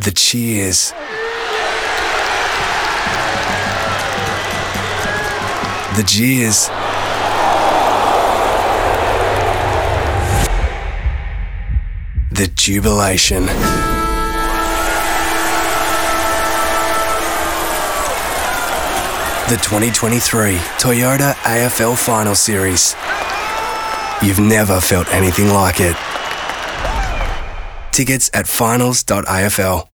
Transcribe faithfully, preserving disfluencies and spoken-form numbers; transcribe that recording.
The cheers. The jeers. The jubilation. The twenty twenty-three Toyota A F L Final Series. You've never felt anything like it. Tickets at finals dot A F L.